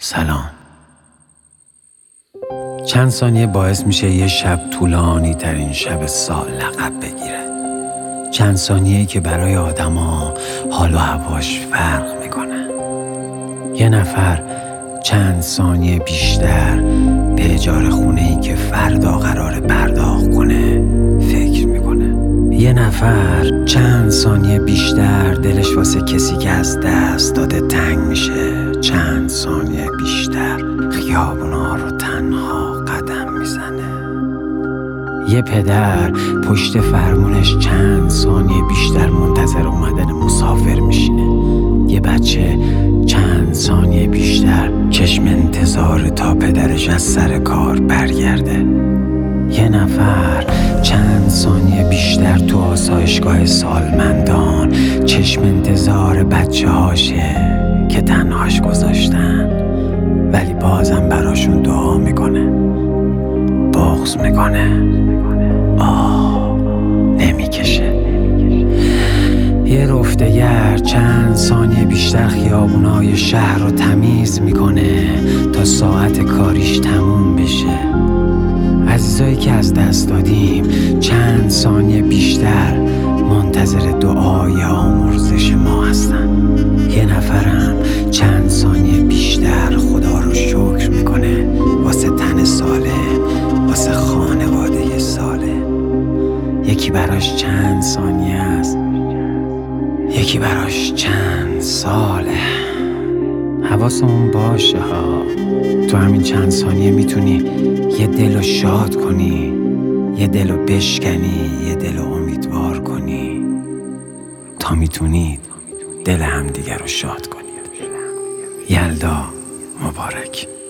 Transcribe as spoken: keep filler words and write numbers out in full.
سلام. چند ثانیه باعث میشه یه شب طولانی ترین شب سال لقب بگیره. چند ثانیه‌ای که برای آدما حال و هواش فرق میکنه. یه نفر چند ثانیه بیشتر به اجاره خونه‌ای که فردا قراره پرداخت کنه فکر میکنه. یه نفر چند ثانیه بیشتر دلش واسه کسی که از دست داده تنگ میشه. چند ثانیه بیشتر خیابونا رو تنها قدم میزنه. یه پدر پشت فرمونش چند ثانیه بیشتر منتظر اومدن مسافر میشینه. یه بچه چند ثانیه بیشتر چشم انتظار تا پدرش از سر کار برگرده. یه نفر چند ثانیه بیشتر تو آسایشگاه سالمندان چشم انتظار بچه هاشه که تنهاش گذاشتن، ولی بازم براشون دعا میکنه، بغض میکنه، آه نمیکشه. یه رفتگر چند ثانیه بیشتر خیابونای شهر رو تمیز میکنه تا ساعت کاریش تموم بشه. عزیزایی که از دست دادیم چند ثانیه بیشتر منتظر دعای آمرزش ما هستن. یه نفرم چند ثانیه بیشتر خدا رو شکر میکنه واسه تن سالم، واسه خانواده سالم. یکی براش چند ثانیه است، یکی براش چند ساله. حواسمون باشه ها، تو همین چند ثانیه میتونی یه دل رو شاد کنی، یه دل رو بشکنی، یه دل رو امیدوار کنی، تا میتونید دل همدیگر رو شاد کنید. یلدا مبارک.